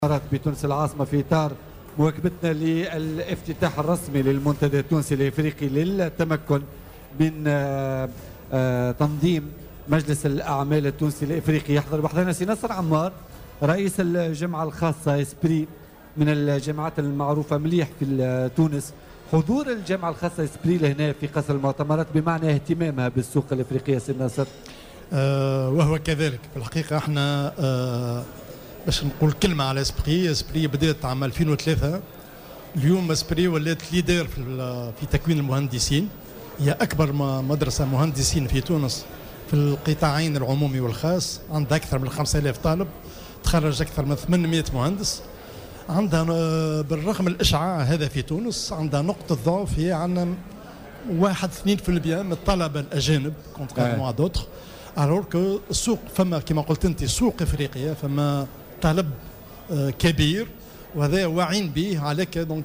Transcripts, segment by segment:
بتونس العاصمة في إطار مواكبتنا للافتتاح الرسمي للمنتدى التونسي الإفريقي للتمكن من تنظيم مجلس الأعمال التونسي الإفريقي. يحضر بحضرنا سي نصر عمار رئيس الجامعة الخاصة إسبري من الجامعات المعروفة مليح في تونس. حضور الجامعة الخاصة إسبري لهنا في قصر المؤتمرات بمعنى اهتمامها بالسوق الإفريقية سي نصر. وهو كذلك في الحقيقة احنا باش نقول كلمة على اسبري بدأت عام 2003. اليوم اسبري ولات ليدر في تكوين المهندسين، هي أكبر مدرسة مهندسين في تونس في القطاعين العمومي والخاص، عندها أكثر من 5000 طالب، تخرج أكثر من 800 مهندس. عندها بالرغم من الإشعاع هذا في تونس عندها نقطة ضعف، هي عندنا 1-2% من الطلبة الأجانب كونتريرمون ا دوتر، alors que السوق فما كما قلت أنت سوق إفريقيا، فما طلب كبير وهذا واعين به. عليك دونك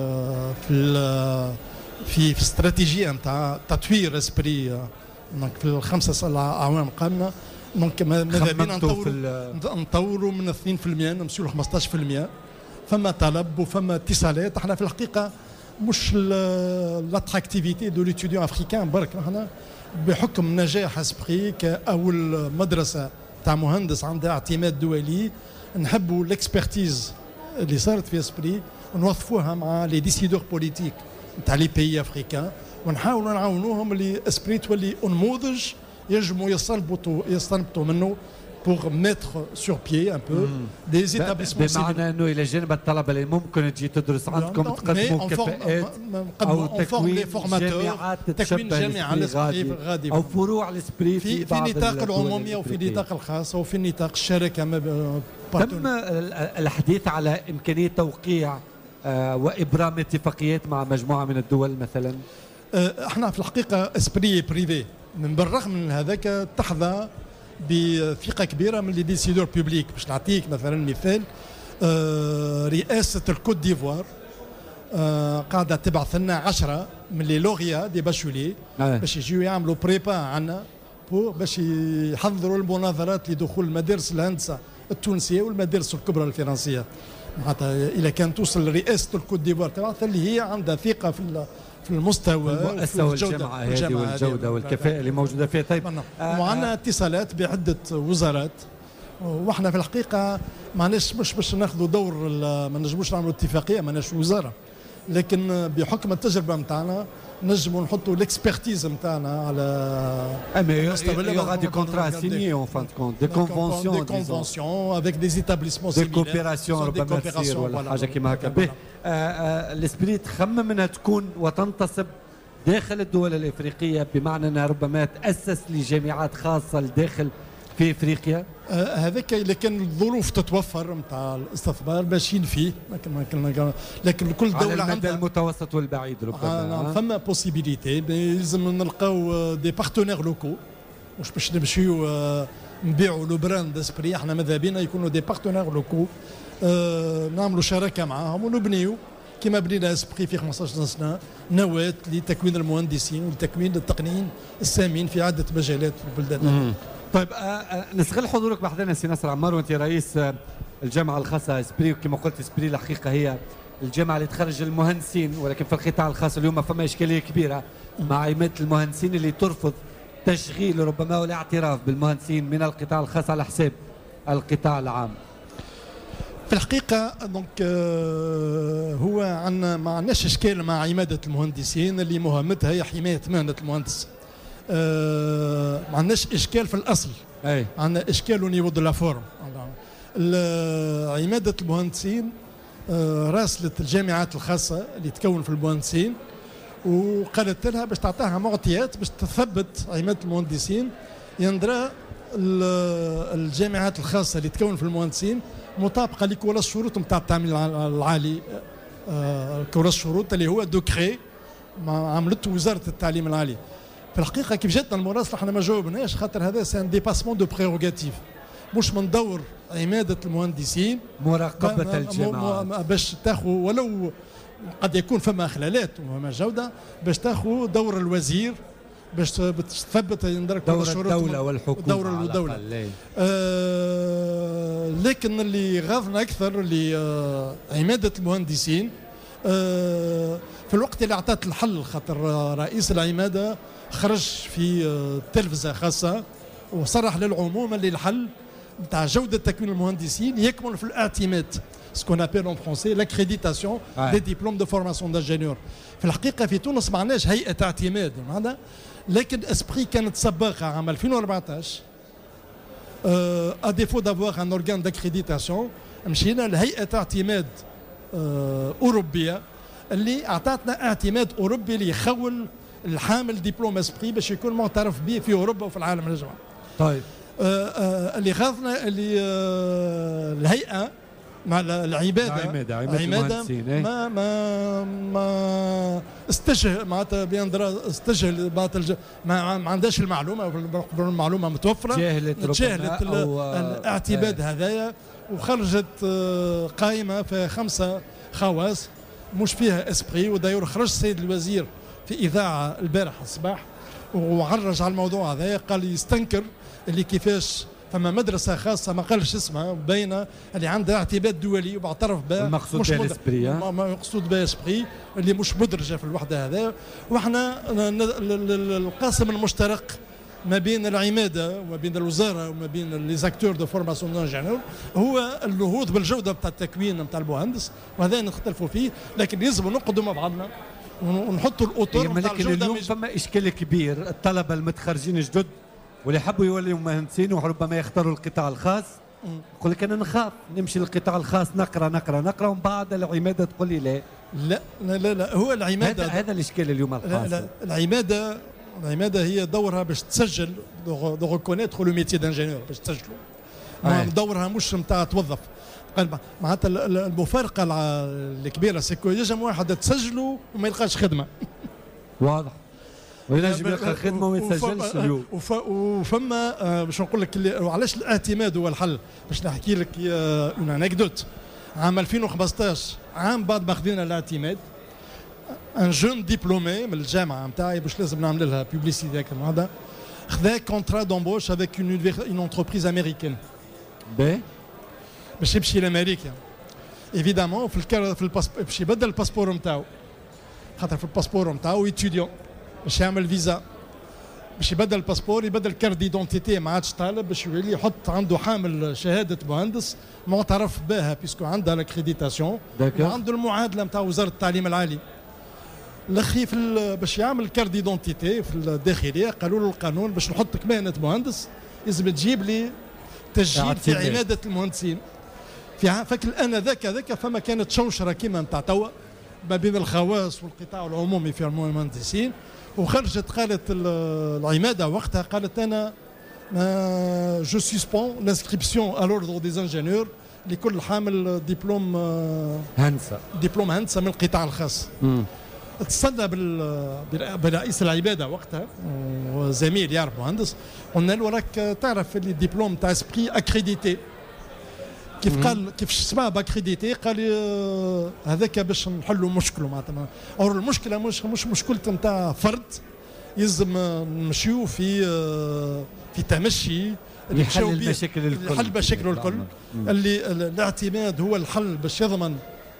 في استراتيجيه نتاع تطوير اسبري دونك في الخمسه اعوام قبلنا، دونك ماذا بينا نطوروا من 2% نمشيو ل 15%. فما طلب وفما اتصالات. احنا في الحقيقه مش لاتراكتيفيتي دو ليتيديون افريكان برك، احنا بحكم نجاح اسبري كاول مدرسه تاع مهندس عندها اعتماد دولي، نحبوا الاكسبرتيز اللي صارت في اسبري ونوظفوها مع لي ديسيدور بوليتيك نتاع لي بيي افريكان، ونحاولوا نعاونوهم اللي اسبري تولي نموذج ينجموا يستنبطوا منه pour mettre sur pied un peu des établissements. بمعنى انه الى جانب الطلبه اللي ممكن تجي تدرس عندكم تقدموا كفاءات او تكوين جامعات، تكوين جامعه الاسبري غادي او فروع الاسبري في النطاق العمومي وفي النطاق الخاص وفي النطاق الشراكه. تم الحديث على امكانيه توقيع وابرام اتفاقيات مع مجموعه من الدول مثلا؟ احنا في الحقيقه اسبري بريفي من بالرغم من هذاك تحظى بثقه كبيره من لي ديسيدور بوبليك. باش نعطيك مثلا مثال، رئاسه الكوت ديفوار قاعده تبعث لنا 10 من لي لوغيا دي باشولي باش يجيو يعملوا بريبا عنا باش يحضروا المناظرات لدخول المدارس الهندسه التونسيه والمدارس الكبرى الفرنسيه. معناتها اذا كان توصل رئاسه الكوت ديفوار تبعث اللي هي عندها ثقه في المستوى والجوده هذه والجوده والكفاءه اللي موجوده فيها. طيب وعندنا اتصالات بعده وزارات، واحنا في الحقيقه معناش مش باش ناخذوا دور ما نجموش نعملوا اتفاقيه، ماناش وزاره، لكن بحكم التجربه نتاعنا نجموا نحطوا الاكسبرتيز نتاعنا على مستوى غادي كونترا سيني اون فان كونت دي كونفونسيون افيك دي ايتابليسمون دي كوبيراسيون ربما تصير ولا حاجه كيما هكا. به الاسبري تخمم انها تكون وتنتصب داخل الدول الافريقيه، بمعنى انها ربما تاسس لجامعات خاصه لداخل في افريقيا. هذاك اذا كان الظروف تتوفر نتاع الاستثمار ماشيين فيه، لكن كل دوله على المدى المتوسط والبعيد ربما فما بوسيبيليتي. لازم نلقاو دي بارتنير لوكو، مش باش نمشيو نبيعوا لو براند اسبري. احنا ماذا بينا يكونوا دي بارتنير لوكو، نعملوا شراكه معاهم ونبنيو كما بنينا اسبري في 15 سنه نواه لتكوين المهندسين ولتكوين التقنيين السامين في عده مجالات في البلدان. طيب نستغل حضورك بحضرنا سي نصر عمار وانت رئيس الجامعه الخاصه اسبري، وكما قلت اسبري الحقيقه هي الجامعه اللي تخرج المهندسين، ولكن في القطاع الخاص اليوم فما اشكاليه كبيره مع عماده المهندسين اللي ترفض تشغيل ربما والاعتراف بالمهندسين من القطاع الخاص على حساب القطاع العام. في الحقيقه دونك هو عندنا ما عندناش اشكال مع عماده المهندسين اللي مهمتها هي حمايه مهنه المهندس. ما عندناش اشكال في الاصل، عندنا اشكال ونيفو دو لا فورم. عماده المهندسين راسلت الجامعات الخاصه اللي تكون في المهندسين وقالت لها باش تعطيها معطيات باش تثبت عماده المهندسين. يندرى الجامعات الخاصه اللي تكون في المهندسين مطابقه لكل الشروط نتاع التعليم العالي، كل الشروط اللي هو دوكري عملته وزاره التعليم العالي. في الحقيقه كيف جاتنا المراسله احنا ما جاوبناش، خاطر هذا سان ديباسمون دو بريروغاتيف، مش من دور عماده المهندسين مراقبه الجامعه باش تاخذ ولو قد يكون فما اخلالات وفما جوده باش تاخذ دور الوزير باش تثبت يندرك دور الدولة والحكومة والدولة. لكن اللي غاضنا أكثر اللي عمادة المهندسين في الوقت اللي أعطت الحل، خاطر رئيس العمادة خرج في تلفزة خاصة وصرح للعموم اللي الحل نتاع جودة تكوين المهندسين يكمن في الاعتماد، سكون ابيل اون فرونسي لاكريديتاسيون دي ديبلوم دو فورماسيون دانجينيور. في الحقيقة في تونس ما عندناش هيئة اعتماد معنا، لكن اسبري كانت سباقة عام 2014 à défaut d'avoir un organe d'accréditation مشينا لهيئة اعتماد أوروبية اللي أعطتنا اعتماد أوروبي اللي يخول الحامل دبلوم اسبري باش يكون معترف به في أوروبا وفي العالم الأجمع. طيب اللي غاضنا اللي الهيئة مع العمادة ما استجهل معناتها استجهل ما عندهاش المعلومة متوفرة، تجاهلت الاعتماد هذايا وخرجت قائمة في 5 خواص مش فيها اسبري. ودايور خرج السيد الوزير في إذاعة البارح الصباح وعرج على الموضوع هذا، قال يستنكر اللي كيفاش فما مدرسة خاصة ما قالش اسمها باينة اللي عندها اعتماد دولي وبعترف بها المقصود بها الاسبري، ما يقصد بها اسبري اللي مش مدرجة في الوحدة هذا. وحنا القاسم المشترك ما بين العمادة وما بين الوزارة وما بين لي زاكتور دو فورماسيون دانجينيور هو النهوض بالجودة بتاع التكوين بتاع المهندس، وهذا نختلفوا فيه، لكن يلزم نقعدوا مع بعضنا ونحطوا الاطر نتاع الجودة. اليوم فما اشكال كبير، الطلبة المتخرجين جدد واللي حبوا يوليوا مهندسين وربما يختاروا القطاع الخاص، يقول لك انا نخاف نمشي للقطاع الخاص نقرا ومن بعد العماده تقول لي لا هو العماده هذا الاشكال اليوم الخاص. لا العماده هي دورها باش تسجل دو ريكونيتر لو ميتي دانجينيور، باش تسجلوا دورها مش نتاع توظف. معناتها المفارقه الكبيره سيكو يجم واحد تسجلوا وما يلقاش خدمه. واضح، وينجم يلقى خدمه وما يتسجلش اليوم. وفما باش نقول لك وعلاش الاعتماد هو الحل. باش نحكي لك اون انكدوت. عام 2015 عام بعد ما خدينا الاعتماد ان جون ديبلومي من الجامعه نتاعي باش لازم نعمل لها بيبليسيتي هكا هذا، خذا كونترا دومبوش افيك اون انتربريز امريكان باش يمشي لامريكا. ايفيدامون في الباسبور باش يبدل الباسبور نتاعو، خاطر في الباسبور نتاعو ايتيديون باش يعمل فيزا، باش يبدل الباسبور يبدل كارت ديدونتيتي ما عادش طالب، باش يولي يحط عنده حامل شهاده مهندس معترف بها بيسكو عندها لاكريديتاسيون وعنده المعادله نتاع وزاره التعليم العالي. الاخي باش يعمل كارت ديدونتيتي في الداخليه قالوا له القانون باش نحط كمانه مهندس لازم تجيب لي تسجيل في عماده المهندسين. في فك الان ذاك فما كانت شوشره كيما نتاع توا ما بين الخواص والقطاع العمومي في المهندسين، وخرجت قالت العماده وقتها قالت انا جو سسبون لانسكريبسيون à l'ordre des ingénieurs لكل حامل دبلوم هندسه من القطاع الخاص. اتصلنا برئيس العباده وقتها وزميل يعرف مهندس، قلنا له راك تعرف اللي الدبلوم تاع اسبري اكريديتي كيف قال كيف سمع باكريديتي قال لي هذاك باش نحلوا مشكله معناتها. اور المشكله مش مشكله نتاع فرد، يلزم نمشيو في تمشي اللي يحل المشاكل الكل، يحل مشاكل الكل. اللي الاعتماد هو الحل باش يضمن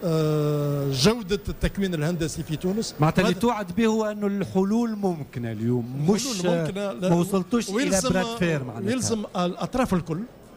جودة التكوين الهندسي في تونس. معناتها اللي توعد به هو انه الحلول ممكنه اليوم، مش ما وصلتوش الى براد فير. معناتها يلزم الاطراف الكل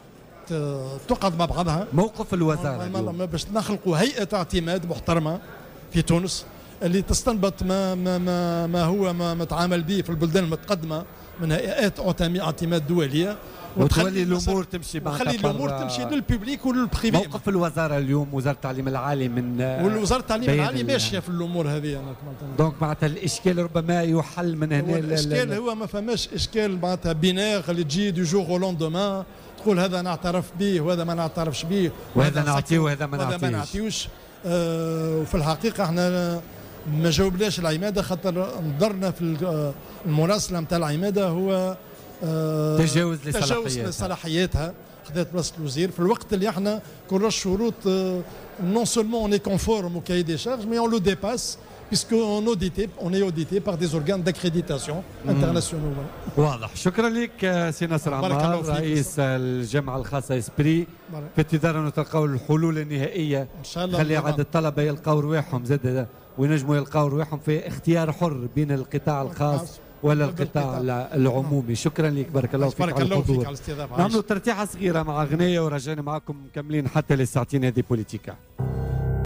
تقعد مع بعضها. موقف الوزاره باش نخلقوا هيئه اعتماد محترمه في تونس اللي تستنبط ما هو ما متعامل به في البلدان المتقدمه من هيئات اعتماد دوليه، وتخلي الامور تمشي وخلي الامور تمشي للببليك وللبريفي. موقف الوزاره اليوم وزاره التعليم العالي من والوزاره التعليم العالي ماشيه في الامور هذه. دونك معناتها الاشكال ربما يحل من هنا. الاشكال هو ما فماش اشكال معناتها بينير اللي تجي دو جور او لوندومان تقول هذا نعترف به وهذا ما نعترفش به، وهذا نعطيه وهذا ما نعطيوش. وفي الحقيقه احنا ما جاوبناش العماده خاطر نظرنا في المراسله نتاع العماده هو تجاوز لصلاحياتها. خذت بلاصه الوزير في الوقت اللي احنا كل الشروط نون سولمون اون كونفورم او كاي دي شارج مي اون لو ديباس puisque on est audité par des organes d'accréditation internationaux. واضح. شكرا لك سي نصر عمار رئيس الجامعة الخاصة اسبري. في انتظار أن نتلقاو الحلول النهائية إن شاء الله. خلي عاد الطلبة يلقاو رواحهم زاد وينجموا يلقاو رواحهم في اختيار حر بين القطاع الخاص ولا القطاع العمومي. شكرا لك، بارك الله فيك على الحضور. نعملوا ترتيحة صغيرة مع أغنية ورجعنا معكم مكملين حتى للساعتين هذه بوليتيكا.